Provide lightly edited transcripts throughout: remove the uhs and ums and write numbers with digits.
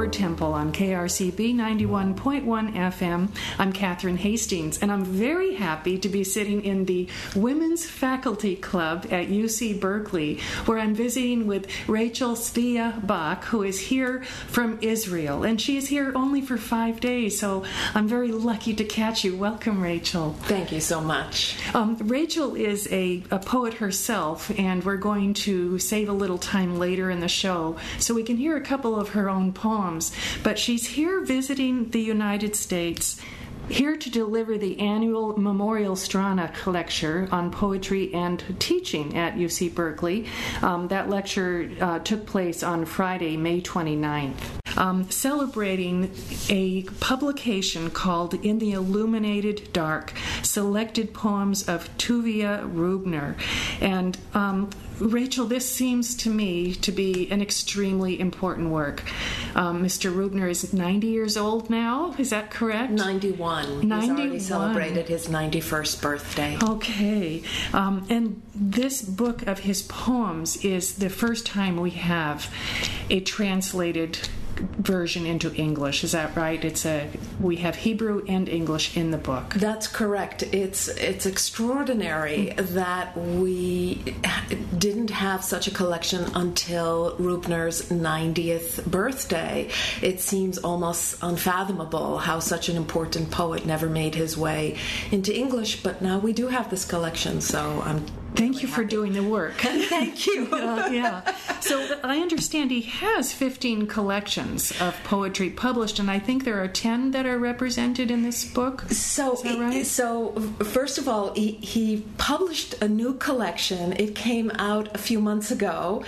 Word Temple on KRCB 91.1 FM. I'm Catherine Hastings, and I'm very happy to be sitting in the Women's Faculty Club at UC Berkeley, where I'm visiting with Rachel Stia Bach, who is here from Israel, and she is here only for 5 days, so I'm very lucky to catch you. Welcome, Rachel. Thank you so much. Rachel is a poet herself, and we're going to save a little time later in the show so we can hear a couple of her own poems. But she's here visiting the United States, here to deliver the annual Memorial Stronach lecture on poetry and teaching at UC Berkeley. That lecture took place on Friday, May 29th. Celebrating a publication called In the Illuminated Dark, Selected Poems of Tuvia Rubner. And Rachel, this seems to me to be an extremely important work. Mr. Rubner is 90 years old now, is that correct? 91. 91. He's already celebrated his 91st birthday. Okay. And this book of his poems is the first time we have a translated version into English. Is that right? We have Hebrew and English in the book. That's correct. It's extraordinary that we didn't have such a collection until Rubner's 90th birthday. It seems almost unfathomable how such an important poet never made his way into English, but now we do have this collection, so I'm Thank you for doing the work. Thank you. Yeah. So I understand he has 15 collections of poetry published, and I think there are 10 that are represented in this book. So, is that right? So first of all, he published a new collection. It came out a few months ago.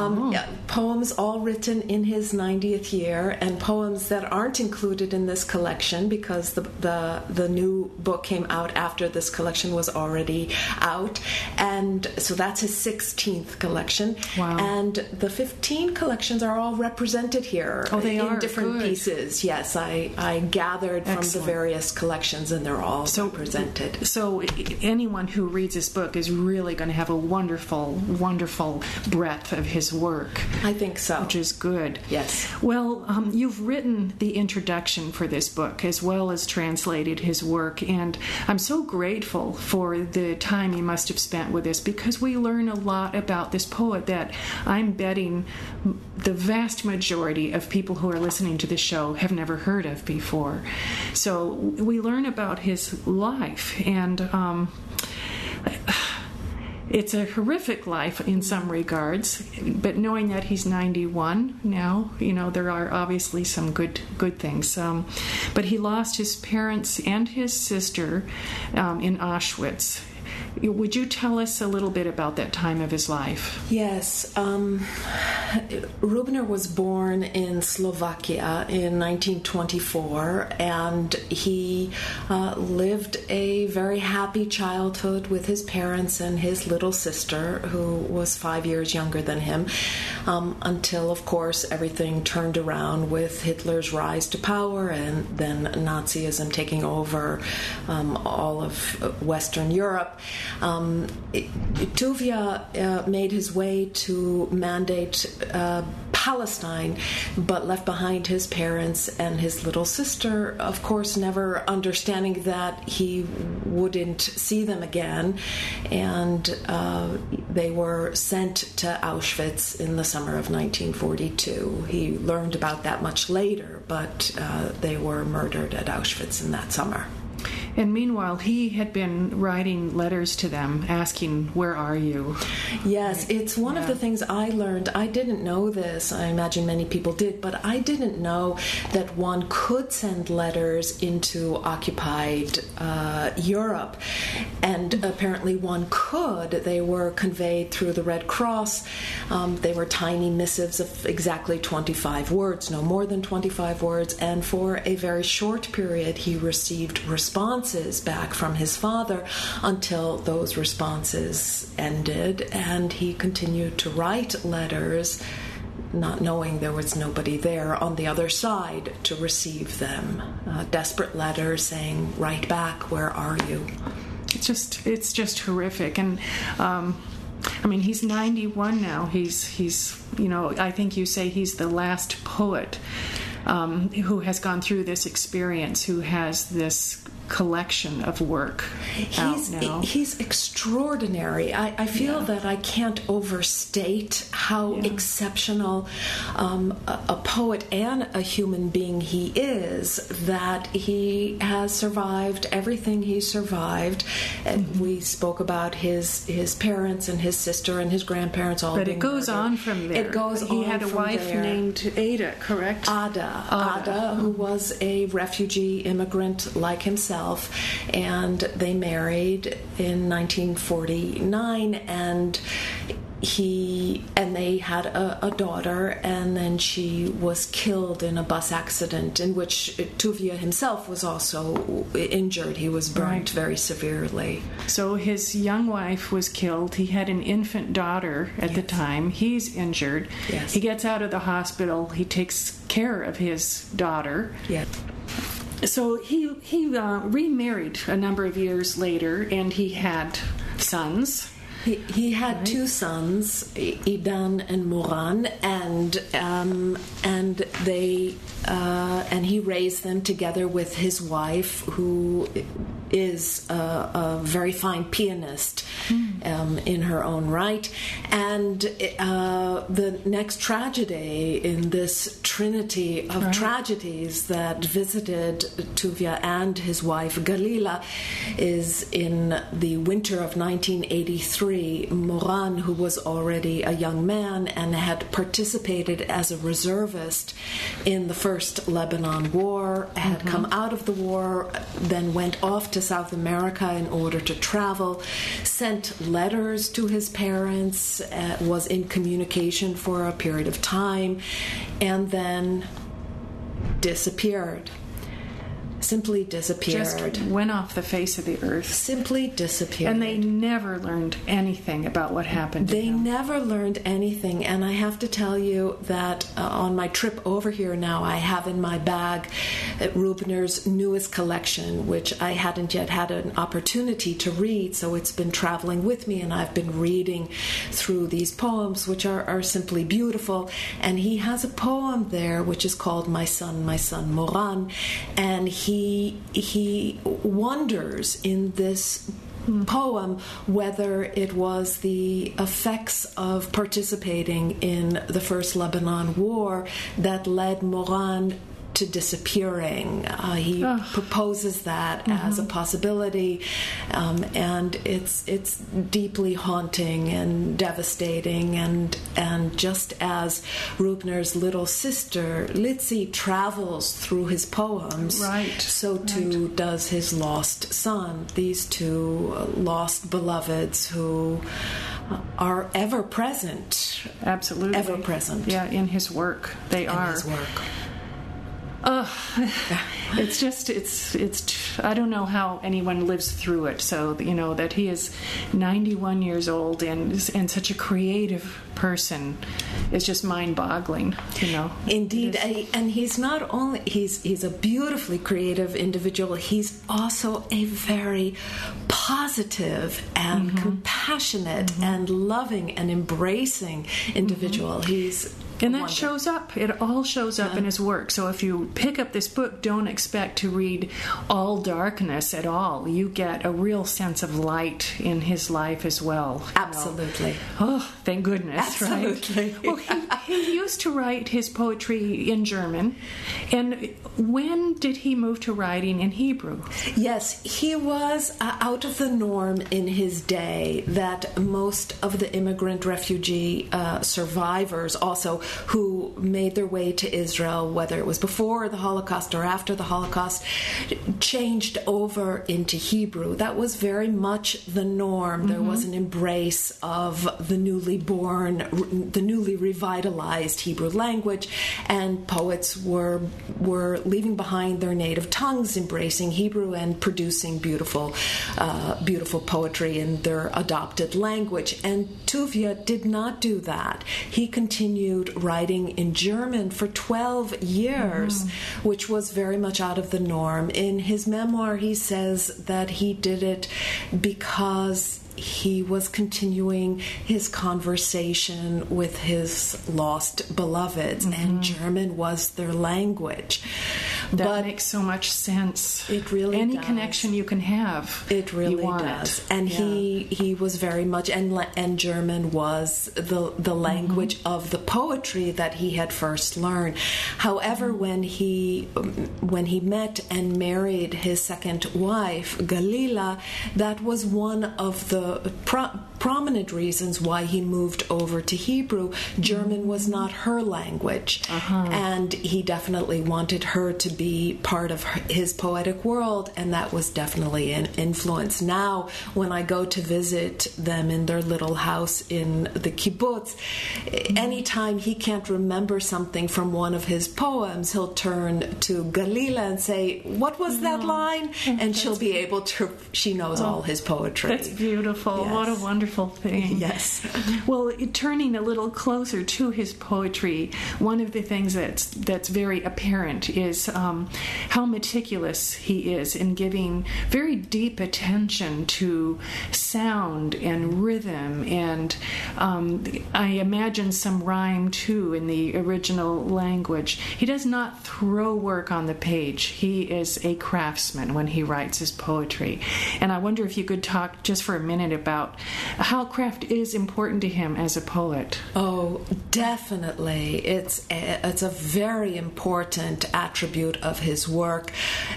Poems all written in his 90th year, and poems that aren't included in this collection because the new book came out after this collection was already out. And so that's his 16th collection. Wow. And the 15 collections are all represented here. Oh, they are? In different Good. pieces. Yes, I gathered Excellent. from the various collections, and they're all represented. So anyone who reads this book is really going to have a wonderful, wonderful breadth of his work. I think so. Which is good. Yes. Well, you've written the introduction for this book as well as translated his work, and I'm so grateful for the time you must have spent with us, because we learn a lot about this poet that I'm betting the vast majority of people who are listening to this show have never heard of before. So we learn about his life, and it's a horrific life in some regards, but knowing that he's 91 now, there are obviously some good things. But he lost his parents and his sister in Auschwitz. Would you tell us a little bit about that time of his life? Yes. Rubner was born in Slovakia in 1924, and he lived a very happy childhood with his parents and his little sister, who was 5 years younger than him, until, of course, everything turned around with Hitler's rise to power and then Nazism taking over all of Western Europe. Tuvia made his way to mandate Palestine, but left behind his parents and his little sister, of course, never understanding that he wouldn't see them again, and they were sent to Auschwitz in the summer of 1942. He learned about that much later, but they were murdered at Auschwitz in that summer. And meanwhile, he had been writing letters to them asking, "Where are you?" Yes, it's one of the things I learned. I didn't know this. I imagine many people did, but I didn't know that one could send letters into occupied Europe. And apparently one could. They were conveyed through the Red Cross. They were tiny missives of exactly 25 words, no more than 25 words. And for a very short period, he received responses back from his father until those responses ended, and he continued to write letters, not knowing there was nobody there on the other side to receive them. Desperate letters saying, "Write back, where are you?" It's just horrific. And he's 91 now. He's I think you say he's the last poet who has gone through this experience, who has this collection of work out now. He's extraordinary. I feel that I can't overstate how exceptional a poet and a human being he is, that he has survived everything he survived. And we spoke about his parents and his sister and his grandparents all being it goes murdered. on from there. It goes he on had a from wife there. named Ada, correct? Ada, who was a refugee immigrant like himself, and they married in 1949, and they had a daughter, and then she was killed in a bus accident in which Tuvia himself was also injured. He was burnt very severely. So his young wife was killed. He had an infant daughter at the time. He's injured. Yes. He gets out of the hospital. He takes care of his daughter. Yes. So he remarried a number of years later, and he had sons. He had two sons, Idan and Moran, and he raised them together with his wife, who is a very fine pianist in her own right. And the next tragedy in this trinity of tragedies that visited Tuvia and his wife Galila is in the winter of 1983. Moran, who was already a young man and had participated as a reservist in the First Lebanon War, had come out of the war, then went off to South America in order to travel, sent letters to his parents, was in communication for a period of time, and then disappeared. Simply disappeared. Just went off the face of the earth. Simply disappeared. And they never learned anything about what happened to They him. never learned anything. And I have to tell you that on my trip over here now, I have in my bag Rubner's newest collection, which I hadn't yet had an opportunity to read. So it's been traveling with me, and I've been reading through these poems, which are simply beautiful. And he has a poem there which is called My Son, Moran. And he wonders in this poem whether it was the effects of participating in the First Lebanon War that led Moran to disappearing. He proposes that as a possibility, and it's deeply haunting and devastating. And just as Rubner's little sister Litzi travels through his poems, so too does his lost son. These two lost beloveds who are ever present. Absolutely. Ever present. Yeah, in his work. They are. In his work. It's just, I don't know how anyone lives through it. So, that he is 91 years old and such a creative person is just mind-boggling, Indeed, and he's not only, he's a beautifully creative individual, he's also a very positive and compassionate and loving and embracing individual. And that shows up. It all shows up in his work. So if you pick up this book, don't expect to read all darkness at all. You get a real sense of light in his life as well. Absolutely. Oh, thank goodness. Absolutely. Right? Well, he used to write his poetry in German. And when did he move to writing in Hebrew? Yes, he was out of the norm in his day, that most of the immigrant refugee survivors also who made their way to Israel, whether it was before the Holocaust or after the Holocaust, changed over into Hebrew. That was very much the norm. There was an embrace of the newly born, the newly revitalized Hebrew language, and poets were leaving behind their native tongues, embracing Hebrew and producing beautiful poetry in their adopted language. And Tuvia did not do that. He continued writing in German for 12 years, which was very much out of the norm. In his memoir, he says that he did it because he was continuing his conversation with his lost beloveds, and German was their language. That makes so much sense. It really Any does. connection you can have. It really does. And he was very much, and German was the language of the poetry that he had first learned. However, when he met and married his second wife, Galila, that was one of the prominent reasons why he moved over to Hebrew. German was not her language, and he definitely wanted her to be part of his poetic world, and that was definitely an influence. Now, when I go to visit them in their little house in the kibbutz, anytime he can't remember something from one of his poems, he'll turn to Galila and say, "What was that line?" And she'll be able to, she knows all his poetry. That's beautiful. Yes. What a wonderful thing. Yes. Well, turning a little closer to his poetry, one of the things that's very apparent is how meticulous he is in giving very deep attention to sound and rhythm, and I imagine some rhyme too in the original language. He does not throw work on the page. He is a craftsman when he writes his poetry. And I wonder if you could talk just for a minute about how craft is important to him as a poet. Oh, definitely. It's a very important attribute of his work.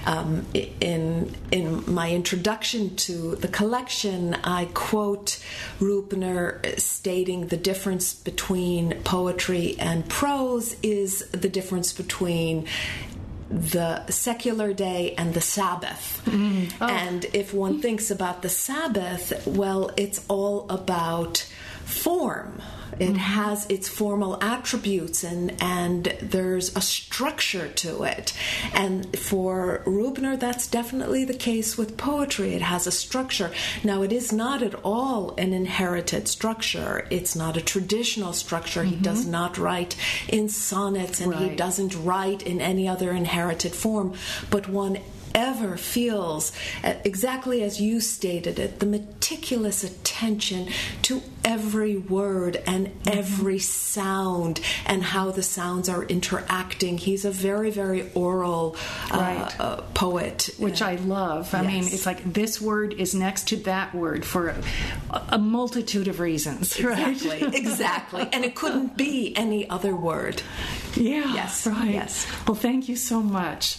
In my introduction to the collection, I quote Rubner stating the difference between poetry and prose is the difference between the secular day and the Sabbath. And if one thinks about the Sabbath, well, it's all about form. It has its formal attributes, and there's a structure to it. And for Rubner, that's definitely the case with poetry. It has a structure. Now, it is not at all an inherited structure. It's not a traditional structure. He does not write in sonnets, and he doesn't write in any other inherited form. But one ever feels, exactly as you stated it, the meticulous attention to every word and every sound and how the sounds are interacting. He's a very, very oral poet. Which I love. I mean, it's like this word is next to that word for a multitude of reasons, Exactly, right? Exactly. And it couldn't be any other word. Yeah, Yes, right. yes. Well, thank you so much.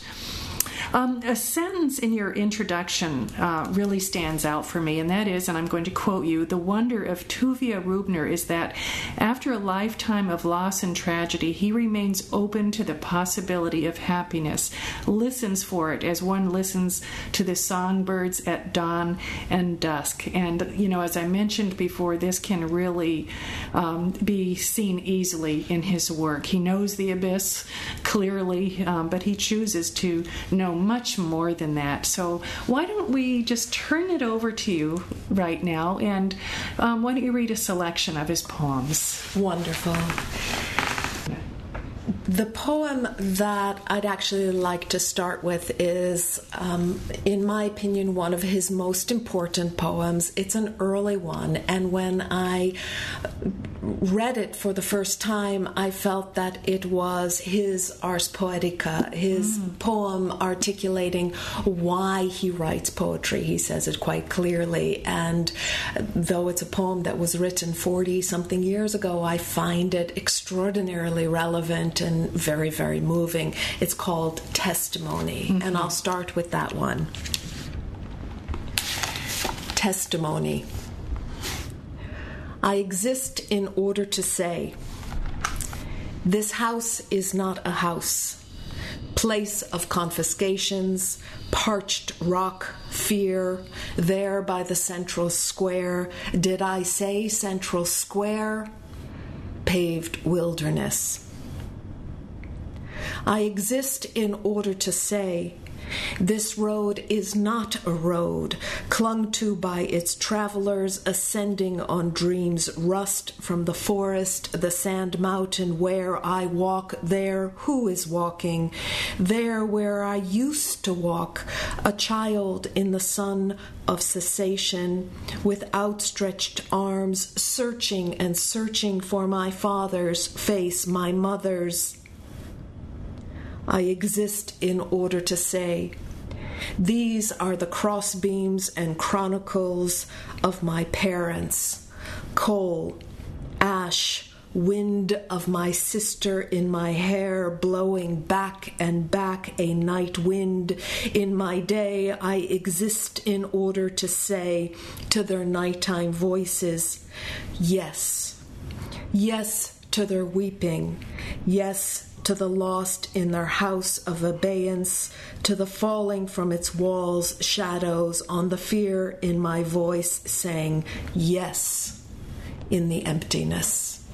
A sentence in your introduction really stands out for me, and that is, and I'm going to quote you, "The wonder of Tuvia Rubner is that after a lifetime of loss and tragedy, he remains open to the possibility of happiness, listens for it as one listens to the songbirds at dawn and dusk." And, you know, as I mentioned before, this can really be seen easily in his work. He knows the abyss clearly, but he chooses to know much more than that. So why don't we just turn it over to you right now, and why don't you read a selection of his poems? Wonderful. The poem that I'd actually like to start with is, in my opinion, one of his most important poems. It's an early one, and when I read it for the first time, I felt that it was his Ars Poetica, his poem articulating why he writes poetry. He says it quite clearly, and though it's a poem that was written 40-something years ago, I find it extraordinarily relevant and very, very moving. It's called Testimony, and I'll start with that one. Testimony. I exist in order to say, this house is not a house, place of confiscations, parched rock, fear, there by the central square. Did I say central square? Paved wilderness. I exist in order to say, This road is not a road, clung to by its travelers, ascending on dreams, rust from the forest, the sand mountain where I walk, there who is walking, there where I used to walk, a child in the sun of cessation, with outstretched arms, searching and searching for my father's face, my mother's. I exist in order to say, these are the crossbeams and chronicles of my parents. Coal, ash, wind of my sister in my hair, blowing back and back a night wind. In my day, I exist in order to say to their nighttime voices, yes. Yes to their weeping. Yes to the lost in their house of abeyance, to the falling from its walls shadows, on the fear in my voice saying yes in the emptiness.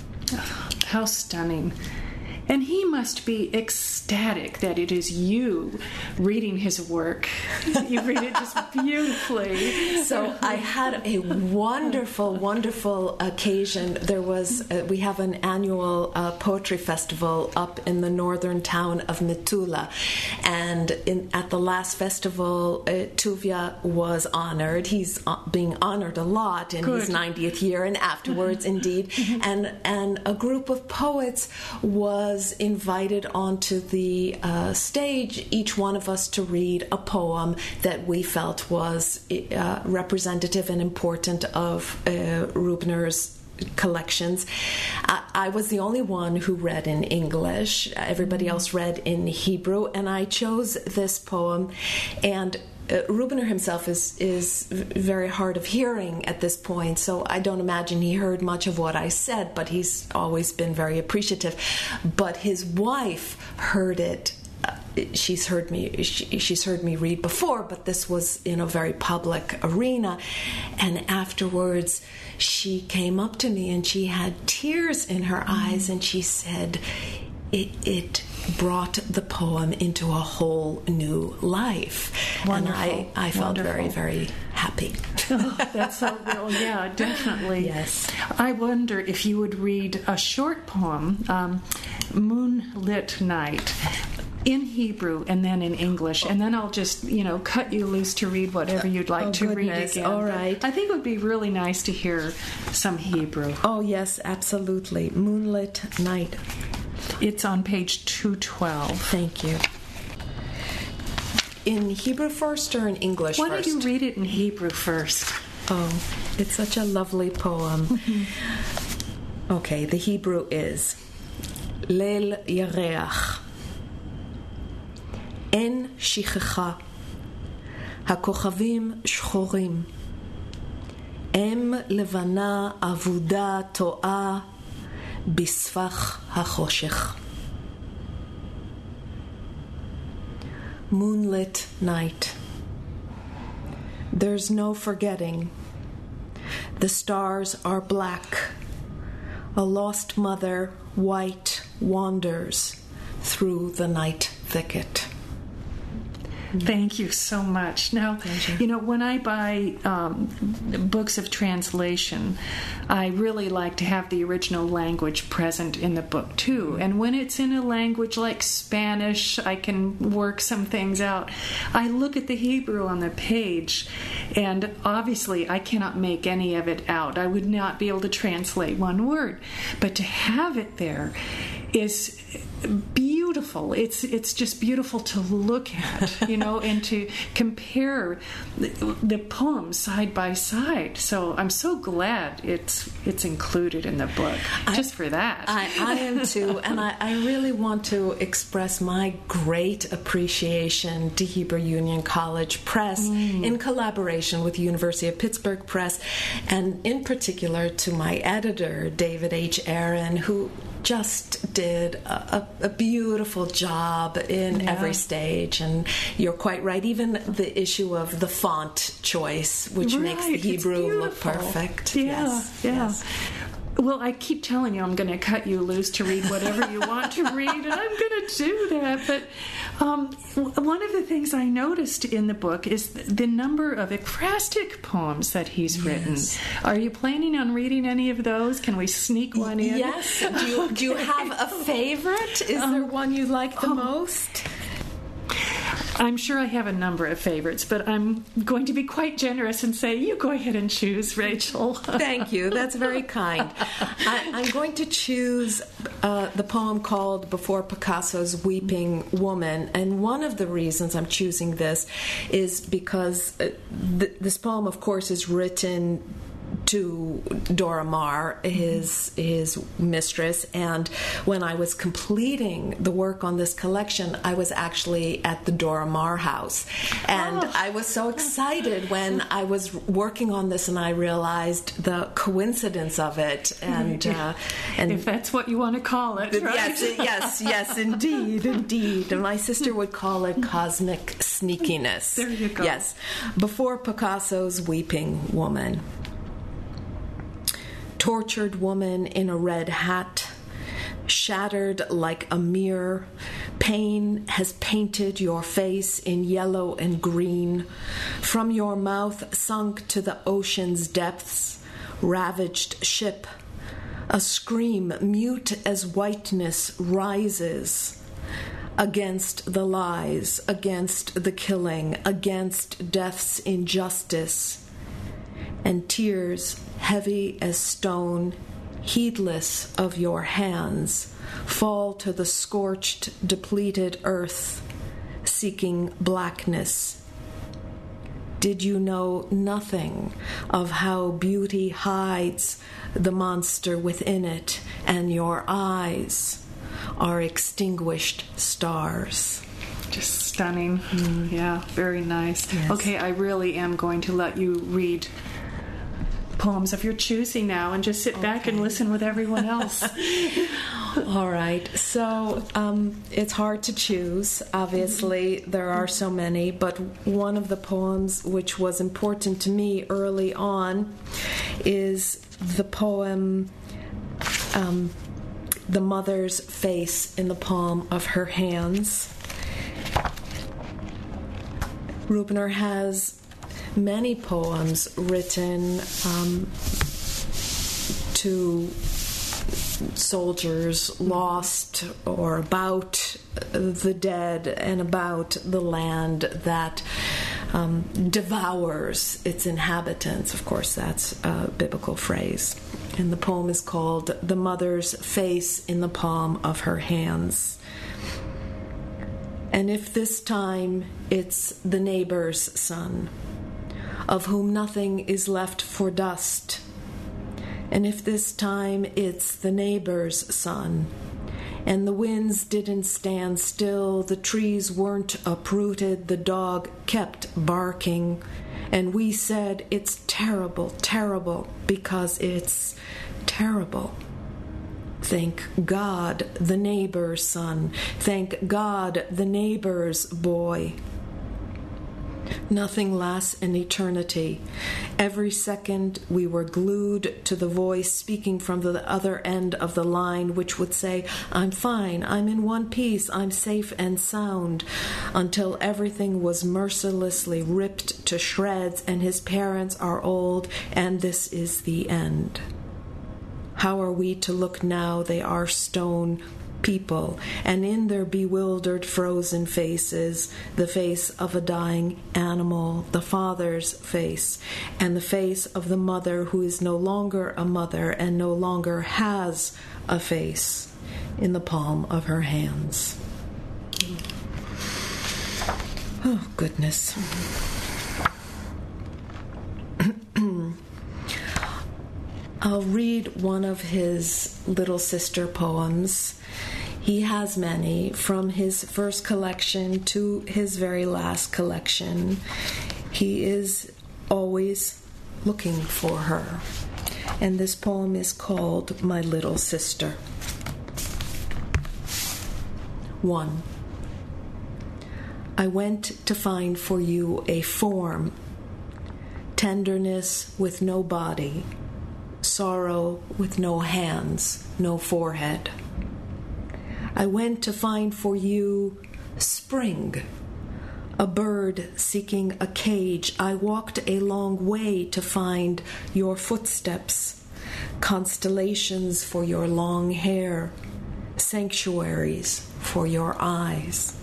How stunning. And he must be ecstatic that it is you reading his work. You read it just beautifully. So I had a wonderful, wonderful occasion. There was, we have an annual poetry festival up in the northern town of Metula. And at the last festival, Tuvia was honored. He's being honored a lot in his 90th year and afterwards, indeed. And a group of poets was invited onto the stage, each one of us to read a poem that we felt was representative and important of Rubner's collections. I was the only one who read in English. Everybody else read in Hebrew, and I chose this poem. And Rubner himself is very hard of hearing at this point, so I don't imagine he heard much of what I said, but he's always been very appreciative. But his wife heard it. She's heard me read before, but this was in a very public arena. And afterwards, she came up to me and she had tears in her eyes, and she said, it brought the poem into a whole new life. Wonderful. And I felt very, very happy. Oh, that's so real. Yeah, definitely. Yes. I wonder if you would read a short poem, Moonlit Night, in Hebrew and then in English, and then I'll just, cut you loose to read whatever you'd like to read again. All right. But I think it would be really nice to hear some Hebrew. Oh, yes, absolutely. Moonlit Night. It's on page 212. Thank you. In Hebrew first or in English first? Why don't you read it in Hebrew first? Oh, it's such a lovely poem. Mm-hmm. Okay, the Hebrew is Leil Yareach. En שכחה, הכוכבים שחורים, אם לבנה אבודה טועה בספח החושך. Moonlit night. There's no forgetting. The stars are black. A lost mother, white, wanders through the night thicket. Thank you so much. Now, when I buy books of translation, I really like to have the original language present in the book, too. And when it's in a language like Spanish, I can work some things out. I look at the Hebrew on the page, and obviously I cannot make any of it out. I would not be able to translate one word. But to have it there is beautiful. It's just beautiful to look at, and to compare the poems side by side. So I'm so glad it's included in the book, just for that. I am too, and I really want to express my great appreciation to Hebrew Union College Press in collaboration with University of Pittsburgh Press, and in particular to my editor, David H. Aaron, who just did a beautiful job in every stage. And you're quite right, even the issue of the font choice, which makes the Hebrew look perfect. Yeah. Yes. Well, I keep telling you I'm going to cut you loose to read whatever you want to read, and I'm going to do that. But one of the things I noticed in the book is the number of ekphrastic poems that he's written. Are you planning on reading any of those? Can we sneak one in? Yes. Do you have a favorite? Is there one you like the most? I'm sure I have a number of favorites, but I'm going to be quite generous and say, you go ahead and choose, Rachel. Thank you. That's very kind. I'm going to choose the poem called Before Picasso's Weeping Woman. And one of the reasons I'm choosing this is because this poem, of course, is written to Dora Maar, his mistress, and when I was completing the work on this collection, I was actually at the Dora Maar house, and I was so excited when I was working on this, and I realized the coincidence of it, and if that's what you want to call it, right? yes, indeed. And my sister would call it cosmic sneakiness. There you go. Yes, Before Picasso's Weeping Woman. Tortured woman in a red hat, shattered like a mirror. Pain has painted your face in yellow and green. From your mouth sunk to the ocean's depths, ravaged ship. A scream mute as whiteness rises against the lies, against the killing, against death's injustice. And tears heavy as stone, heedless of your hands, fall to the scorched, depleted earth, seeking blackness. Did you know nothing of how beauty hides the monster within it, and your eyes are extinguished stars? Just stunning. Yeah, very nice. Yes. Okay, I really am going to let you read poems of your choosing now and just sit back and listen with everyone else. All right. So it's hard to choose. Obviously, there are so many, but one of the poems which was important to me early on is the poem The Mother's Face in the Palm of Her Hands. Rubner has many poems written to soldiers lost or about the dead and about the land that devours its inhabitants. Of course, that's a biblical phrase. And the poem is called The Mother's Face in the Palm of Her Hands. And if this time it's the neighbor's son, of whom nothing is left for dust, and if this time it's the neighbor's son, and the winds didn't stand still, the trees weren't uprooted, the dog kept barking, and we said it's terrible, terrible, because it's terrible. Thank God, the neighbor's son. Thank God, the neighbor's boy. Nothing lasts an eternity. Every second we were glued to the voice speaking from the other end of the line, which would say, I'm fine, I'm in one piece, I'm safe and sound, until everything was mercilessly ripped to shreds and his parents are old and this is the end. How are we to look now? They are stone people, and in their bewildered, frozen faces, the face of a dying animal, the father's face, and the face of the mother who is no longer a mother and no longer has a face in the palm of her hands. Oh, goodness. I'll read one of his little sister poems. He has many, from his first collection to his very last collection. He is always looking for her. And this poem is called My Little Sister. 1. I went to find for you a form, tenderness with no body, sorrow with no hands, no forehead. I went to find for you spring, a bird seeking a cage. I walked a long way to find your footsteps, constellations for your long hair, sanctuaries for your eyes.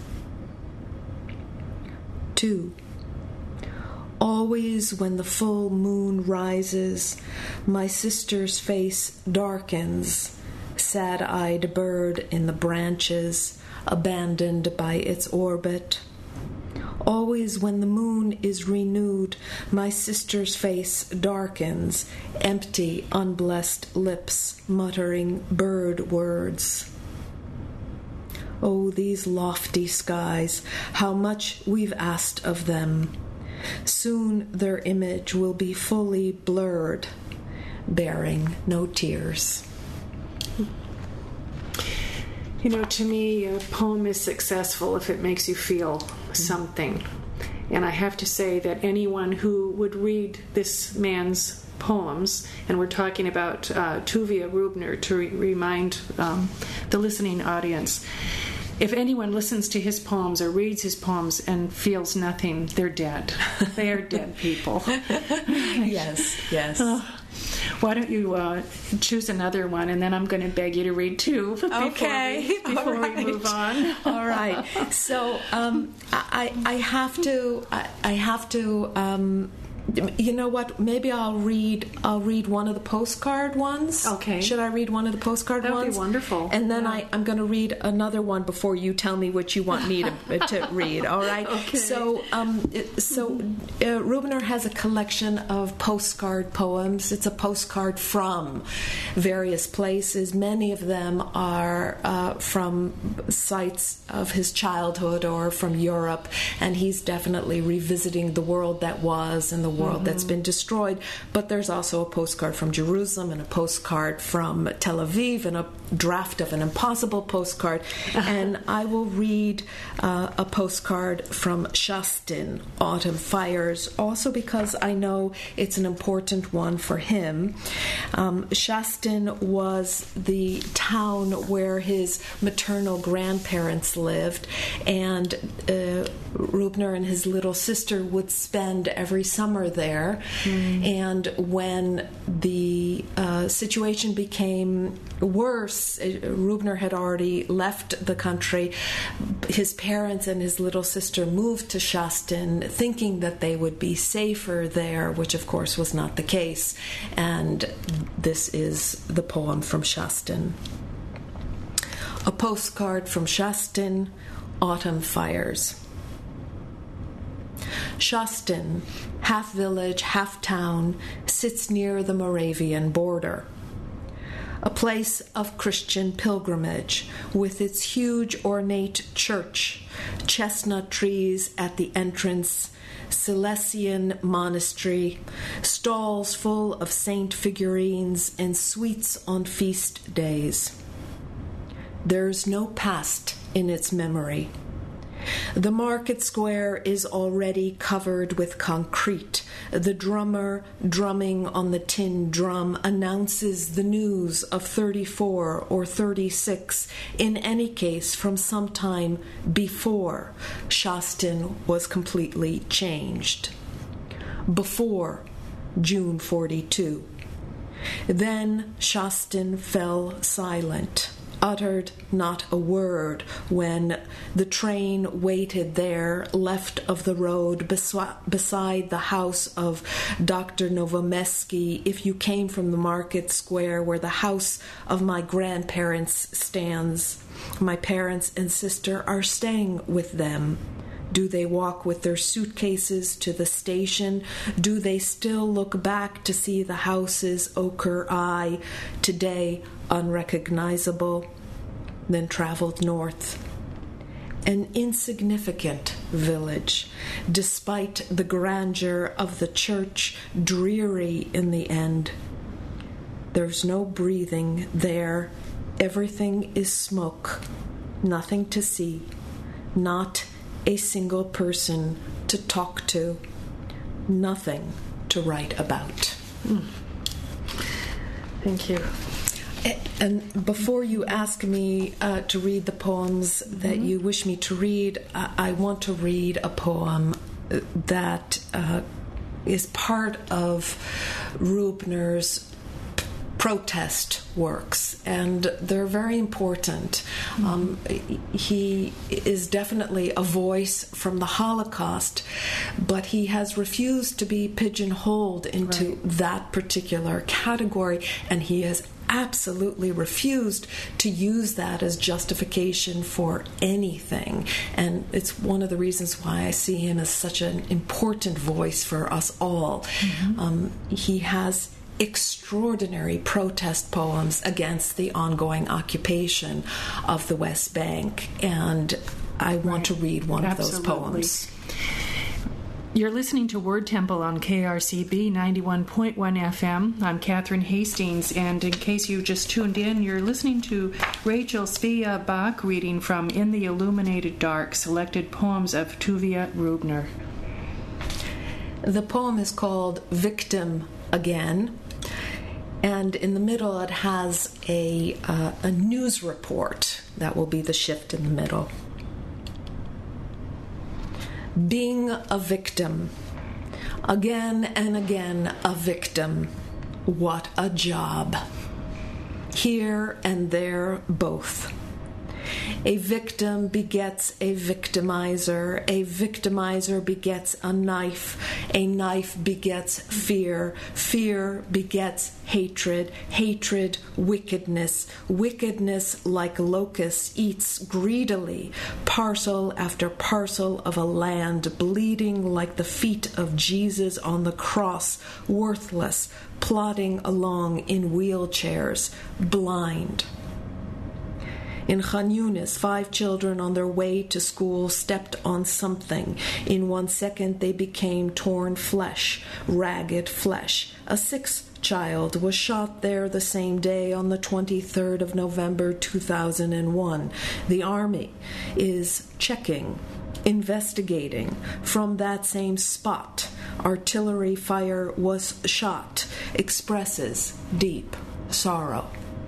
2. Always when the full moon rises, my sister's face darkens, sad-eyed bird in the branches, abandoned by its orbit. Always when the moon is renewed, my sister's face darkens, empty, unblessed lips muttering bird words. Oh, these lofty skies, how much we've asked of them. Soon their image will be fully blurred, bearing no tears. You know, to me, a poem is successful if it makes you feel something. And I have to say that anyone who would read this man's poems, and we're talking about Tuvia Rubner to remind the listening audience, if anyone listens to his poems or reads his poems and feels nothing, they're dead. They are dead people. Yes. Why don't you choose another one, and then I'm going to beg you to read two before we move on. All right. So I have to. You know what? Maybe I'll read one of the postcard ones. Okay. Should I read one of the postcard ones? That'd be wonderful. And then I'm going to read another one before you tell me what you want me to read. All right. Okay. So Rubner has a collection of postcard poems. It's a postcard from various places. Many of them are from sites of his childhood or from Europe, and he's definitely revisiting the world that was and the world that's been destroyed. But there's also a postcard from Jerusalem and a postcard from Tel Aviv and a draft of an impossible postcard. And I will read a postcard from Shastin, Autumn Fires, also because I know it's an important one for him. Shastin was the town where his maternal grandparents lived, and Rubner and his little sister would spend every summer there. And when the situation became worse, Rubner had already left the country. His parents and his little sister moved to Shastin thinking that they would be safer there, which of course was not the case. And this is the poem from Shastin. A postcard from Shastin, Autumn Fires. Shastin, half village, half town, sits near the Moravian border. A place of Christian pilgrimage, with its huge ornate church, chestnut trees at the entrance, Silesian monastery, stalls full of saint figurines, and sweets on feast days. There's no past in its memory. The market square is already covered with concrete. The drummer drumming on the tin drum announces the news of 34 or 36, in any case from some time before Shastin was completely changed. Before June 42. Then Shastin fell silent, uttered not a word when the train waited there, left of the road beside the house of Dr. Novomesky. If you came from the market square where the house of my grandparents stands, my parents and sister are staying with them. Do they walk with their suitcases to the station? Do they still look back to see the house's ochre eye, today unrecognizable? Then traveled north. An insignificant village, despite the grandeur of the church, dreary in the end. There's no breathing there. Everything is smoke. Nothing to see. Not a single person to talk to. Nothing to write about. Thank you. And before you ask me to read the poems that you wish me to read, I want to read a poem that is part of Rubner's protest works, and they're very important. He is definitely a voice from the Holocaust, but he has refused to be pigeonholed into that particular category, and he has absolutely refused to use that as justification for anything. And it's one of the reasons why I see him as such an important voice for us all. He has extraordinary protest poems against the ongoing occupation of the West Bank, and I want to read one of those poems. You're listening to Word Temple on KRCB 91.1 FM. I'm Catherine Hastings, and in case you just tuned in, you're listening to Rachel Spielbach reading from In the Illuminated Dark, selected poems of Tuvia Rubner. The poem is called Victim Again, and in the middle it has a news report. That will be the shift in the middle. Being a victim, again and again a victim, what a job. Here and there both. A victim begets a victimizer begets a knife begets fear begets hatred, wickedness like locusts eats greedily parcel after parcel of a land, bleeding like the feet of Jesus on the cross, worthless, plodding along in wheelchairs, blind. In Khan Yunis, 5 children on their way to school stepped on something. In 1 second they became torn flesh, ragged flesh. A 6th child was shot there the same day on the 23rd of November 2001. The Army is checking, investigating from that same spot. Artillery fire was shot, expresses deep sorrow.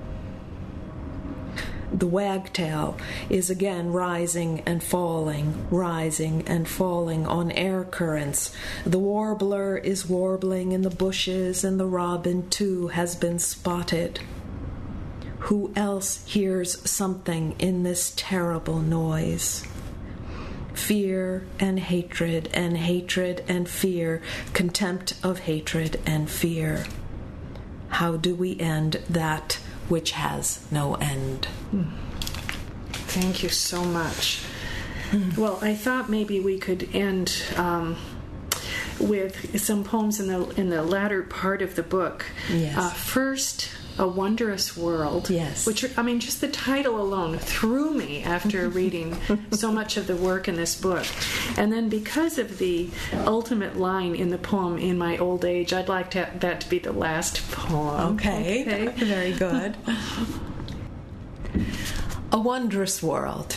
The wagtail is again rising and falling on air currents. The warbler is warbling in the bushes, and the robin too has been spotted. Who else hears something in this terrible noise? Fear and hatred and fear, contempt of hatred and fear. How do we end that which has no end? Thank you so much. Well, I thought maybe we could end with some poems in the latter part of the book. Yes. First, A Wondrous World. Yes. Which, I mean, just the title alone threw me after reading so much of the work in this book. And then because of the ultimate line in the poem, In My Old Age, I'd like that to be the last poem. Okay. Very good. A Wondrous World.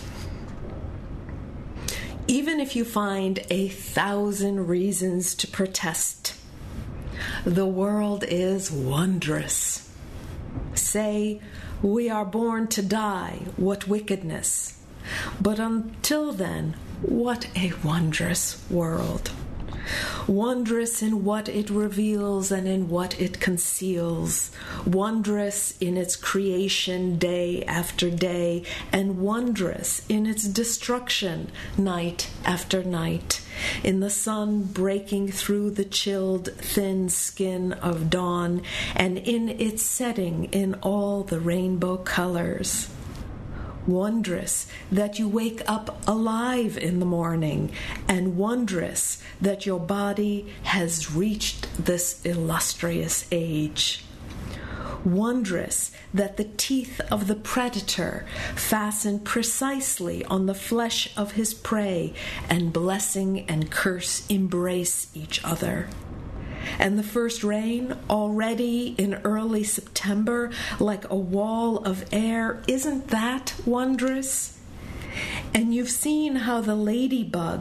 Even if you find 1,000 reasons to protest, the world is wondrous. Say, we are born to die, what wickedness. But until then, what a wondrous world. Wondrous in what it reveals and in what it conceals. Wondrous in its creation day after day, and wondrous in its destruction night after night. In the sun breaking through the chilled, thin skin of dawn, and in its setting in all the rainbow colors. Wondrous that you wake up alive in the morning, and wondrous that your body has reached this illustrious age. Wondrous that the teeth of the predator fasten precisely on the flesh of his prey, and blessing and curse embrace each other. And the first rain, already in early September, like a wall of air, isn't that wondrous? And you've seen how the ladybug,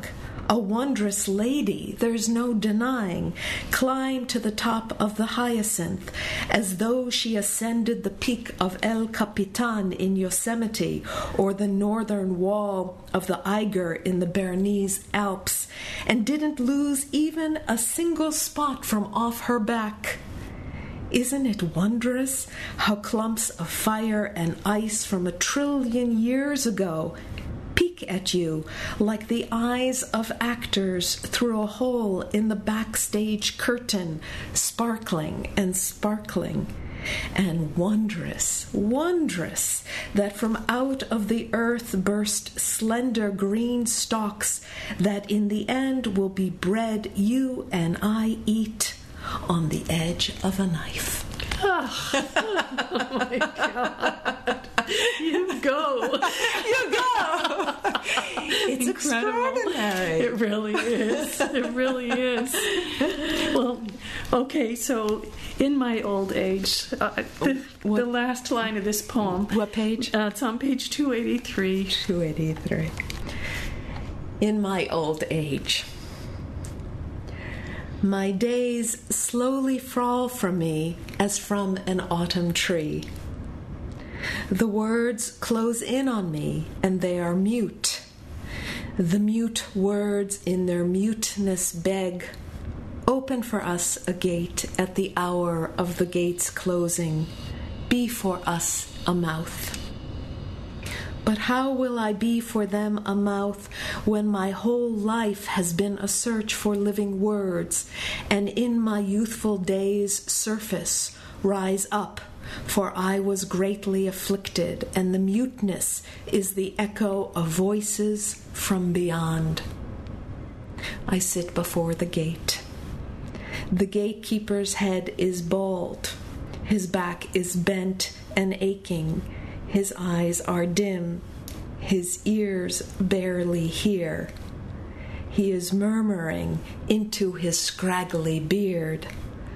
A wondrous lady, there's no denying, climbed to the top of the hyacinth as though she ascended the peak of El Capitan in Yosemite or the northern wall of the Eiger in the Bernese Alps, and didn't lose even a single spot from off her back. Isn't it wondrous how clumps of fire and ice from 1 trillion years ago peek at you like the eyes of actors through a hole in the backstage curtain, sparkling and sparkling. And wondrous, wondrous that from out of the earth burst slender green stalks that in the end will be bread you and I eat on the edge of a knife. Oh my God. You go. You go. It's incredible. Extraordinary. It really is. It really is. Well, okay, so in my old age, the last line of this poem. What page? It's on page 283. 283. In my old age. My days slowly fall from me as from an autumn tree. The words close in on me, and they are mute. The mute words in their muteness beg, open for us a gate at the hour of the gate's closing. Be for us a mouth. But how will I be for them a mouth when my whole life has been a search for living words, and in my youthful days' surface rise up, for I was greatly afflicted, and the muteness is the echo of voices from beyond. I sit before the gate. The gatekeeper's head is bald. His back is bent and aching. His eyes are dim. His ears barely hear. He is murmuring into his scraggly beard.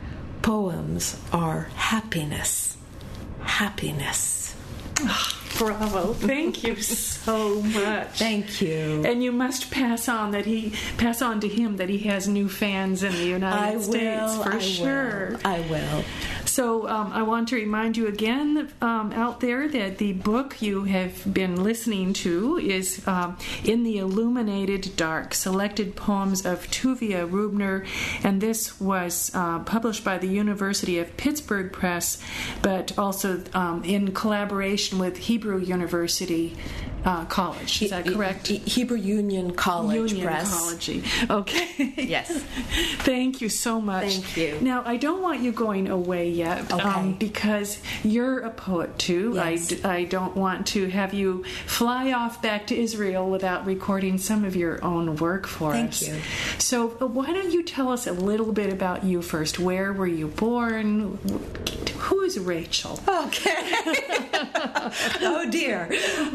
Poems are happiness. Happiness. Bravo. Thank you so much. Thank you. And you must pass on to him that he has new fans in the United States for sure. I will. So I want to remind you again out there that the book you have been listening to is In the Illuminated Dark, Selected Poems of Tuvia Rubner, and this was published by the University of Pittsburgh Press, but also in collaboration with Hebrew University College. Is that correct? Hebrew Union College Press. College. Okay. Yes. Thank you so much. Thank you. Now, I don't want you going away yet, okay. Because you're a poet too. Yes. I don't want to have you fly off back to Israel without recording some of your own work for us. Thank you. So why don't you tell us a little bit about you first? Where were you born? Who is Rachel? Okay. Oh dear.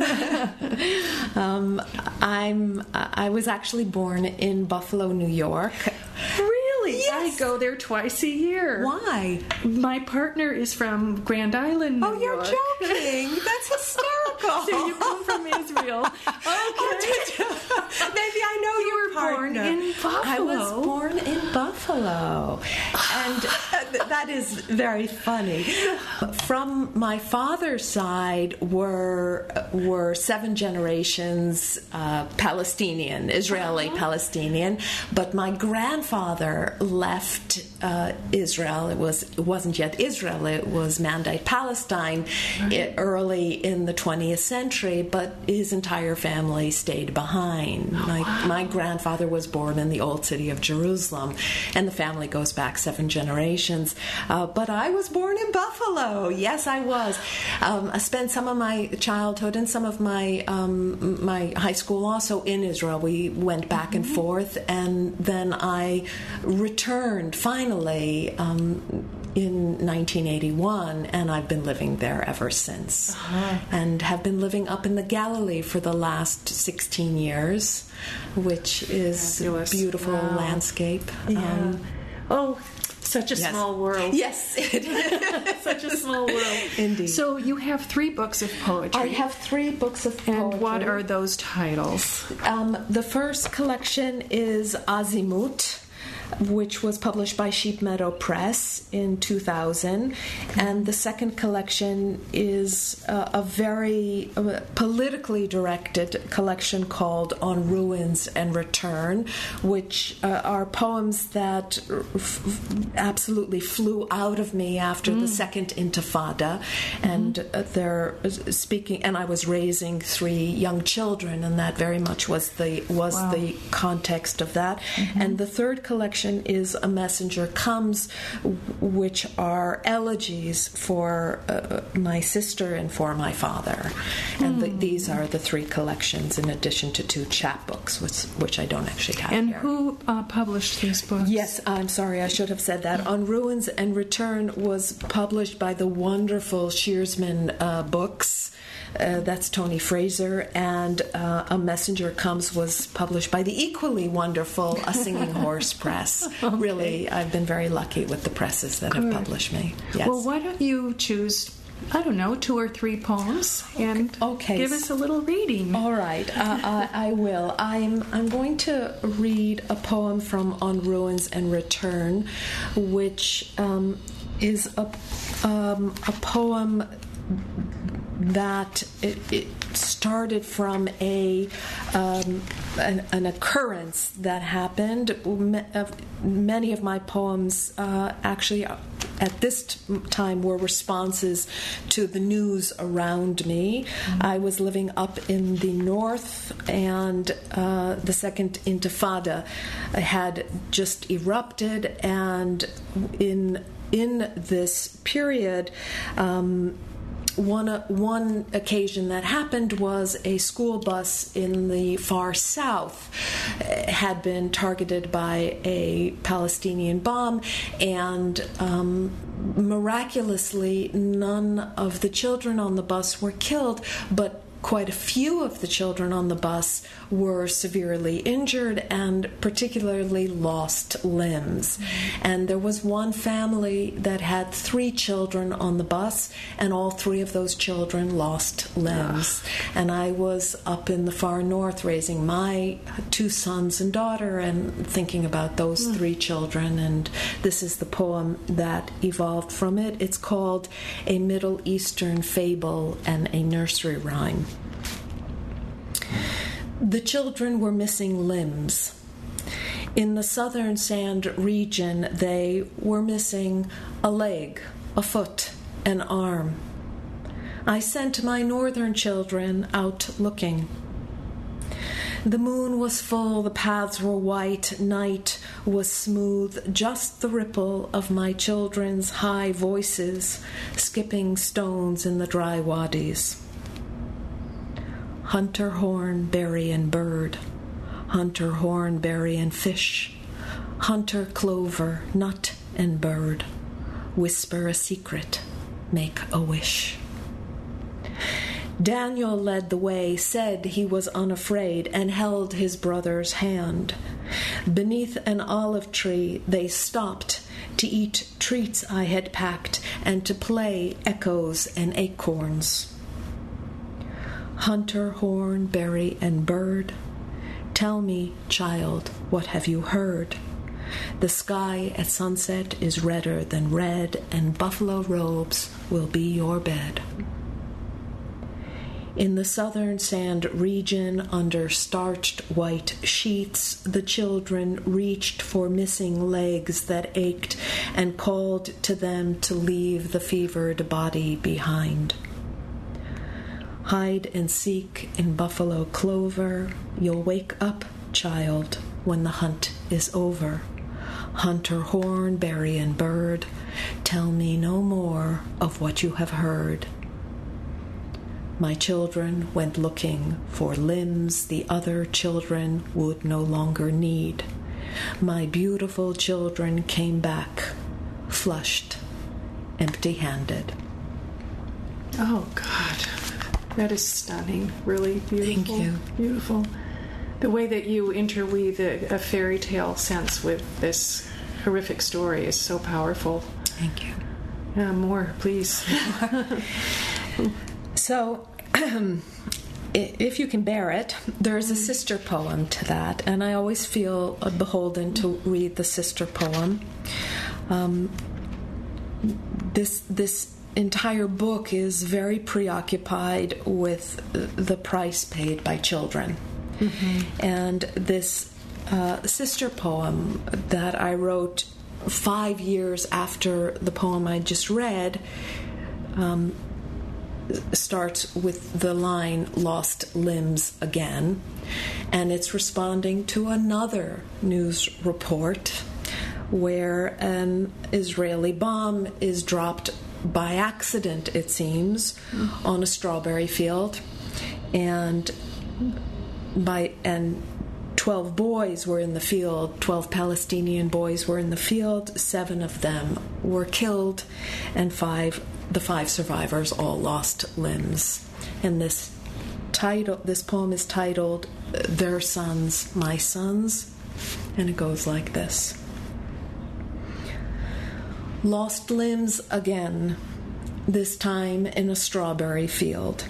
I was actually born in Buffalo, New York. Really? Yes. I go there twice a year. Why? My partner is from Grand Island, New York. You're joking. That's hysterical. So you come from Israel. Okay. Maybe I know you were born in Buffalo. I was born in Buffalo. And that is very funny. From my father's side were 7 generations Palestinian, Israeli-Palestinian, but my grandfather left Israel. It wasn't yet Israel. It was Mandate Palestine early in the 20th century, but his entire family stayed behind. My grandfather was born in the old city of Jerusalem, and the family goes back 7 generations. But I was born in Buffalo. Yes, I was. I spent some of my childhood and some of my my high school also in Israel. We went back and forth, and then I returned finally in 1981, and I've been living there ever since, and have been living up in the Galilee for the last 16 years, which is fabulous. Beautiful landscape. Yeah. Such a small world. Yes. Such a small world. Indeed. So you have 3 books of poetry. I have 3 books of poetry. And what are those titles? The first collection is Azimut, which was published by Sheep Meadow Press in 2000. And the second collection is a very politically directed collection called On Ruins and Return, which are poems that absolutely flew out of me after the Second Intifada. And they're speaking, and I was raising 3 young children, and that very much was the context of that. And the third collection is A Messenger Comes, which are elegies for my sister and for my father. And these are the 3 collections in addition to 2 chapbooks, which I don't actually have and here. who published these books? Yes, I'm sorry, I should have said that. On Ruins and Return was published by the wonderful Shearsman Books. That's Tony Fraser, and A Messenger Comes was published by the equally wonderful A Singing Horse Press. Okay. Really, I've been very lucky with the presses that have published me. Yes. Well, why don't you choose, I don't know, 2 or 3 poems and give us a little reading? All right, I will. I'm going to read a poem from On Ruins and Return, which is a poem that it started from an occurrence that happened. Many of my poems actually at this time were responses to the news around me. I was living up in the north, and the Second Intifada had just erupted, and in this period, one occasion that happened was a school bus in the far south had been targeted by a Palestinian bomb, and miraculously none of the children on the bus were killed, but quite a few of the children on the bus were severely injured and particularly lost limbs. And there was one family that had 3 children on the bus, and all 3 of those children lost limbs. And I was up in the far north raising my 2 sons and daughter and thinking about those 3 children, and this is the poem that evolved from it. It's called A Middle Eastern Fable and a Nursery Rhyme. The children were missing limbs. In the southern sand region, they were missing a leg, a foot, an arm. I sent my northern children out looking. The moon was full, the paths were white, night was smooth, just the ripple of my children's high voices skipping stones in the dry wadis. Hunter, horn, berry, and bird. Hunter, horn, berry, and fish. Hunter, clover, nut, and bird. Whisper a secret, make a wish. Daniel led the way, said he was unafraid, and held his brother's hand. Beneath an olive tree they stopped to eat treats I had packed and to play echoes and acorns. Hunter, horn, berry, and bird, tell me, child, what have you heard? The sky at sunset is redder than red, and buffalo robes will be your bed. In the southern sand region, under starched white sheets, the children reached for missing legs that ached and called to them to leave the fevered body behind. Hide and seek in buffalo clover, you'll wake up, child, when the hunt is over. Hunter, horn, berry, and bird, tell me no more of what you have heard. My children went looking for limbs the other children would no longer need. My beautiful children came back, flushed, empty-handed. Oh, God. That is stunning. Really beautiful. Thank you. Beautiful. The way that you interweave a fairy tale sense with this horrific story is so powerful. Thank you. More, please. So, if you can bear it, there's a sister poem to that, and I always feel beholden to read the sister poem. This entire book is very preoccupied with the price paid by children. And this sister poem that I wrote 5 years after the poem I just read starts with the line, "Lost limbs again," and it's responding to another news report where an Israeli bomb is dropped by accident, it seems, on a strawberry field, and 12 boys were in the field. 12 Palestinian boys were in the field. 7 of them were killed, and the 5 survivors all lost limbs. And this poem is titled "Their Sons, My Sons," and it goes like this. Lost limbs again, this time in a strawberry field.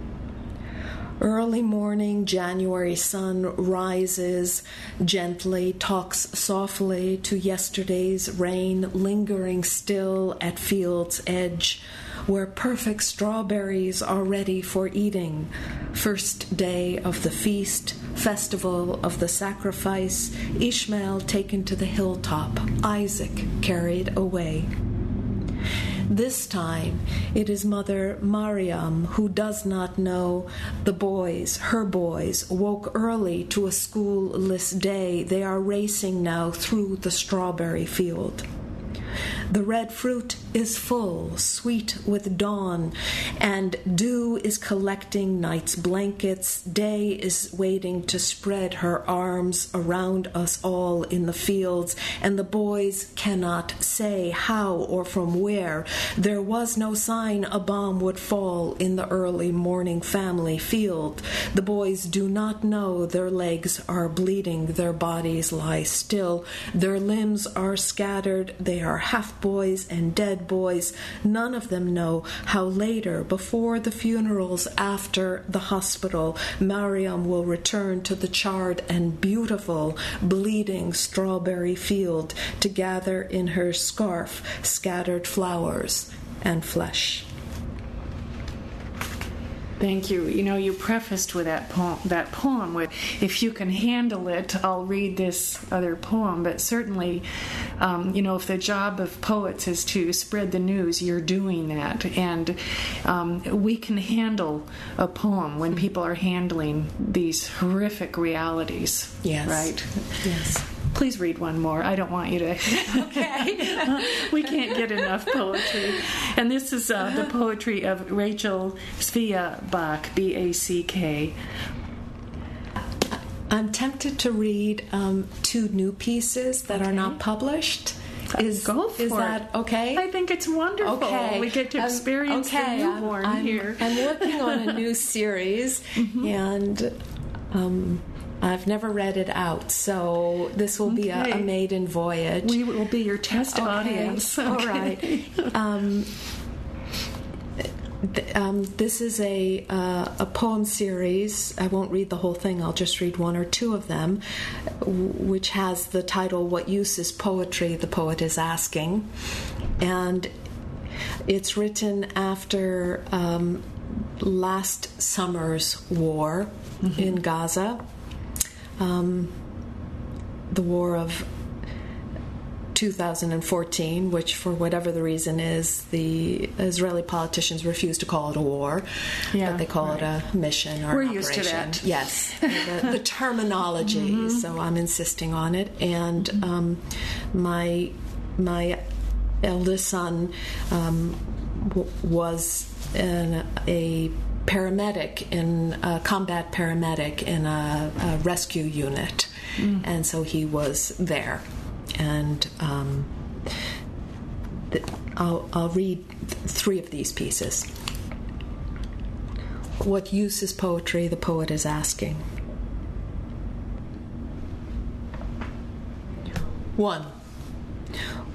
Early morning January sun rises gently, talks softly to yesterday's rain, lingering still at field's edge, where perfect strawberries are ready for eating. First day of the feast, festival of the sacrifice, Ishmael taken to the hilltop, Isaac carried away. This time, it is Mother Mariam who does not know the boys, her boys, woke early to a schoolless day. They are racing now through the strawberry field. The red fruit is full, sweet with dawn, and dew is collecting night's blankets. Day is waiting to spread her arms around us all in the fields, and the boys cannot say how or from where. There was no sign a bomb would fall in the early morning family field. The boys do not know their legs are bleeding, their bodies lie still, their limbs are scattered, they are half boys and dead boys. None of them know how later, before the funerals, after the hospital, Mariam will return to the charred and beautiful, bleeding strawberry field to gather in her scarf scattered flowers and flesh. Thank you. You know, you prefaced with that poem with, "If you can handle it, I'll read this other poem." But certainly, if the job of poets is to spread the news, you're doing that. And we can handle a poem when people are handling these horrific realities. Yes. Right? Yes. Please read one more. I don't want you to. Okay. We can't get enough poetry. And this is the poetry of Rachel Sviabak, B-A-C-K. I'm tempted to read 2 new pieces that are not published. Go for is that okay? I think it's wonderful. Okay. We get to experience the newborn here. I'm working on a new series, and I've never read it out, so this will be a maiden voyage. We will be your test audience. All right. This is a poem series. I won't read the whole thing. I'll just read 1 or 2 of them, which has the title, "What Use is Poetry? The Poet is Asking." And it's written after last summer's war in Gaza. The war of 2014, which for whatever the reason is, the Israeli politicians refuse to call it a war, but they call it a mission or an operation. We're used to that. Yes, the terminology, so I'm insisting on it. And my eldest son was a paramedic, a combat paramedic in a rescue unit, and so he was there. And I'll read 3 of these pieces. What use is poetry? The poet is asking. 1.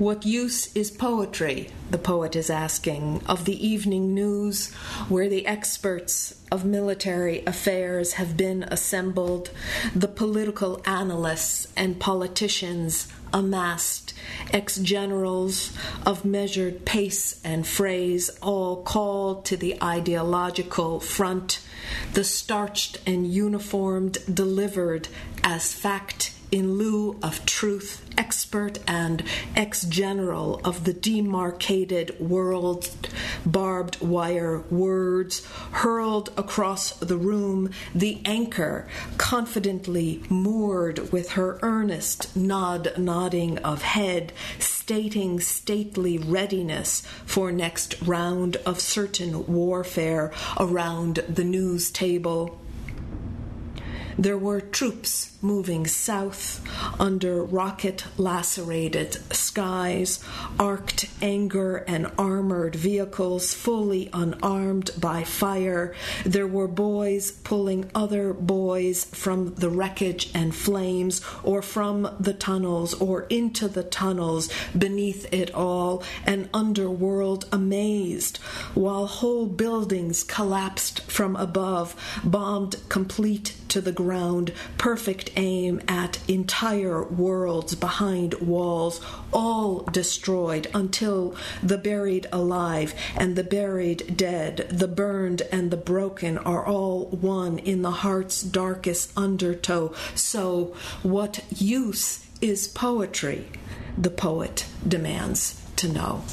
What use is poetry, the poet is asking, of the evening news where the experts of military affairs have been assembled, the political analysts and politicians amassed, ex-generals of measured pace and phrase, all called to the ideological front, the starched and uniformed delivered as fact in lieu of truth, expert and ex-general of the demarcated world, barbed wire words hurled across the room, the anchor confidently moored with her earnest nodding of head, stating stately readiness for next round of certain warfare around the news table. There were troops moving south under rocket-lacerated skies, arced anger and armored vehicles fully unarmed by fire. There were boys pulling other boys from the wreckage and flames, or from the tunnels, or into the tunnels beneath it all, an underworld amazed, while whole buildings collapsed from above, bombed complete to the ground, perfect aim at entire worlds behind walls, all destroyed until the buried alive and the buried dead, the burned and the broken are all one in the heart's darkest undertow. So, what use is poetry? The poet demands to know.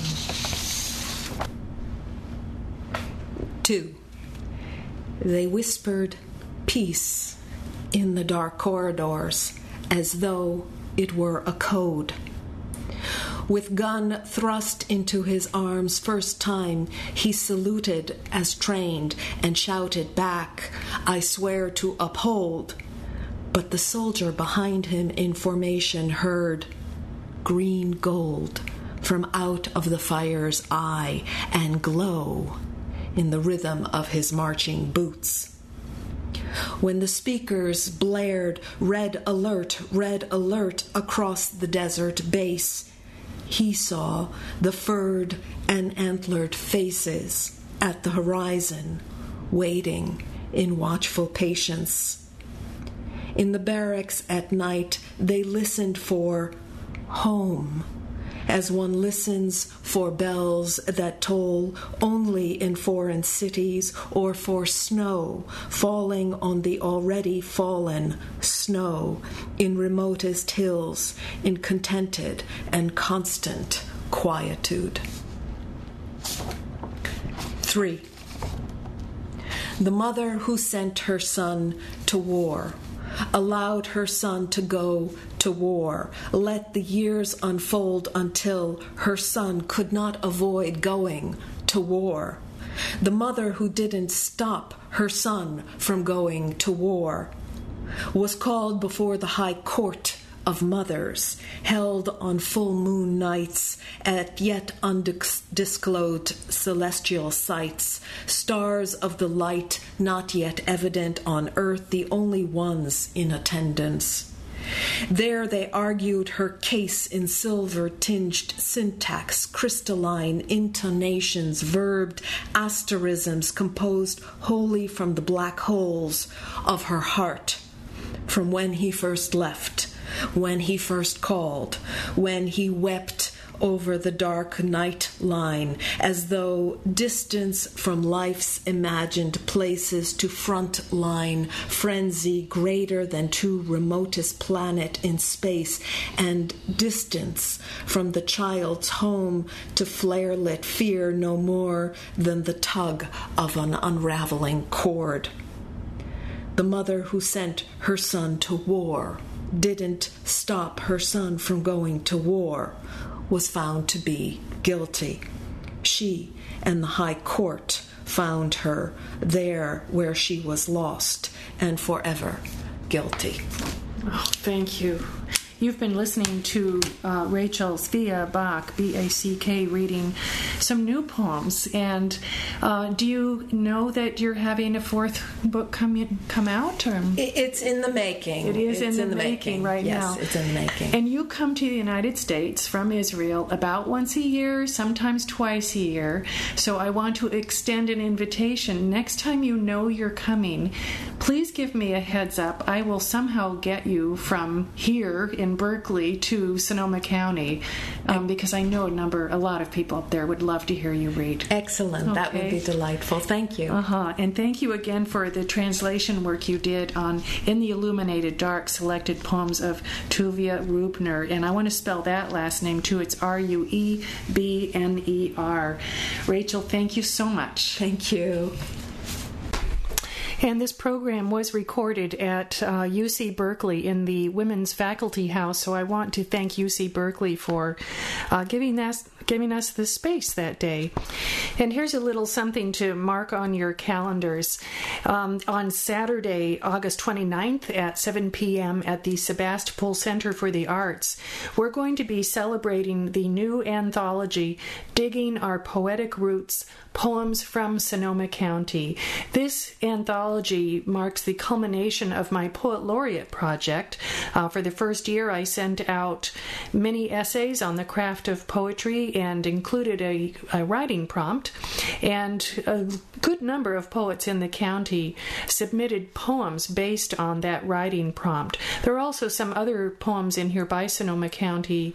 2. They whispered peace in the dark corridors, as though it were a code. With gun thrust into his arms first time, he saluted as trained and shouted back, "I swear to uphold." But the soldier behind him in formation heard green gold from out of the fire's eye and glow in the rhythm of his marching boots. When the speakers blared red alert across the desert base, he saw the furred and antlered faces at the horizon, waiting in watchful patience. In the barracks at night, they listened for home, as one listens for bells that toll only in foreign cities, or for snow falling on the already fallen snow in remotest hills, in contented and constant quietude. 3. The mother who sent her son to war allowed her son to go to war, let the years unfold until her son could not avoid going to war. The mother who didn't stop her son from going to war was called before the High Court of Mothers, held on full moon nights at yet undisclosed celestial sites, stars of the light not yet evident on earth, the only ones in attendance. There they argued her case in silver-tinged syntax, crystalline intonations, verbed asterisms composed wholly from the black holes of her heart, from when he first left, when he first called, when he wept over the dark night line, as though distance from life's imagined places to front line frenzy greater than to remotest planet in space, and distance from the child's home to flare-lit fear no more than the tug of an unraveling cord. The mother who sent her son to war didn't stop her son from going to war, was found to be guilty. She and the High Court found her there where she was lost and forever guilty. Oh, thank you. You've been listening to Rachel Svea Bach, B-A-C-K, reading some new poems. And do you know that you're having a fourth book come out? Or? It's in the making. It is in the making right now. Yes, it's in the making. And you come to the United States from Israel about once a year, sometimes twice a year. So I want to extend an invitation. Next time you know you're coming, please give me a heads up. I will somehow get you from here in Berkeley to Sonoma County, because I know a lot of people up there would love to hear you read. Excellent. Okay. That would be delightful. Thank you. And thank you again for the translation work you did on In the Illuminated Dark, selected poems of Tuvia Rubner. And I want to spell that last name too. It's Ruebner. Rachel, thank you so much. Thank you. And this program was recorded at UC Berkeley in the Women's Faculty House, so I want to thank UC Berkeley for giving us the space that day. And here's a little something to mark on your calendars. On Saturday, August 29th at 7 p.m. at the Sebastopol Center for the Arts, we're going to be celebrating the new anthology, Digging Our Poetic Roots, Poems from Sonoma County. This anthology marks the culmination of my Poet Laureate project. For the first year, I sent out many essays on the craft of poetry and included a writing prompt. And a good number of poets in the county submitted poems based on that writing prompt. There are also some other poems in here by Sonoma County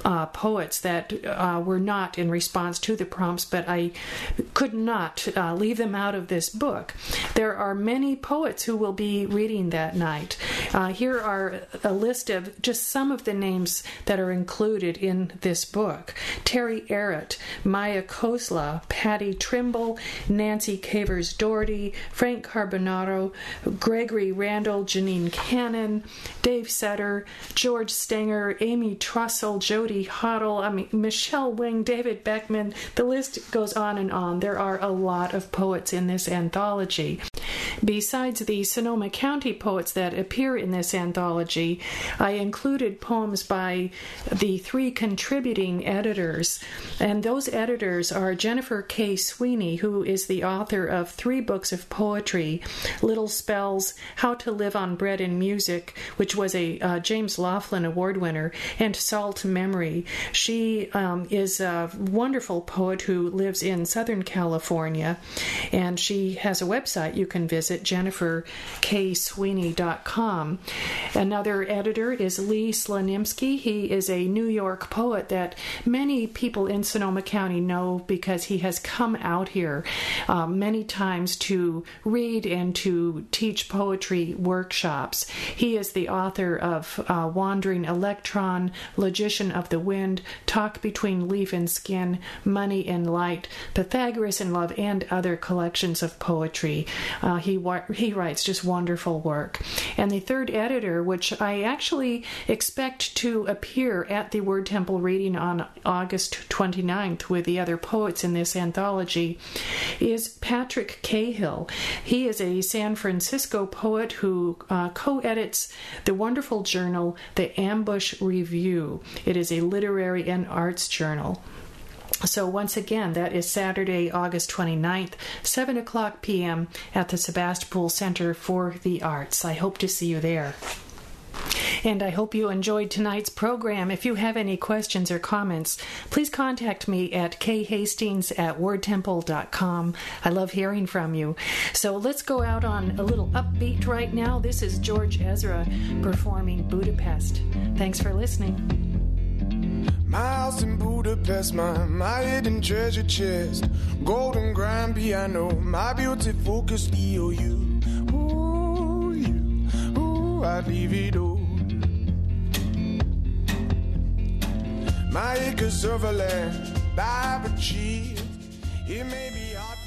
poets that were not in response to the prompts, but I could not leave them out of this book. There are many poets who will be reading that night. Here are a list of just some of the names that are included in this book. Terry Arrett, Maya Khosla, Patty Trimble, Nancy Cavers Doherty, Frank Carbonaro, Gregory Randall, Janine Cannon, Dave Sutter, George Stenger, Amy Trussell, Jody Hoddle, Michelle Wing, David Beckman. The list goes on and on. There are a lot of poets in this anthology. Besides the Sonoma County poets that appear in this anthology, I included poems by the 3 contributing editors, and those editors are Jennifer K. Sweeney, who is the author of 3 books of poetry, Little Spells, How to Live on Bread and Music, which was a James Laughlin Award winner, and Salt Memory. She is a wonderful poet who lives in Southern California, and she has a website you can visit, jenniferksweeney.com. Another editor is Lee Slanimsky. He is a New York poet that many people in Sonoma County know because he has come out here many times to read and to teach poetry workshops. He is the author of Wandering Electron, Logician of the Wind, Talk Between Leaf and Skin, Money and Light, Pythagoras in Love, and other collections of poetry. He writes just wonderful work. And the third editor, which I actually expect to appear at the Word Temple reading on August 29th with the other poets in this anthology, is Patrick Cahill. He is a San Francisco poet who co-edits the wonderful journal, The Ambush Review. It is a literary and arts journal. So once again, that is Saturday, August 29th, 7 o'clock p.m. at the Sebastopol Center for the Arts. I hope to see you there. And I hope you enjoyed tonight's program. If you have any questions or comments, please contact me at khastings@wordtemple.com. I love hearing from you. So let's go out on a little upbeat right now. This is George Ezra performing Budapest. Thanks for listening. My house in Budapest, my hidden treasure chest, golden grand piano, my beauty focused EOU. Ooh, you, ooh, I'd leave it all. My acres of land I've achieved. It may be hard.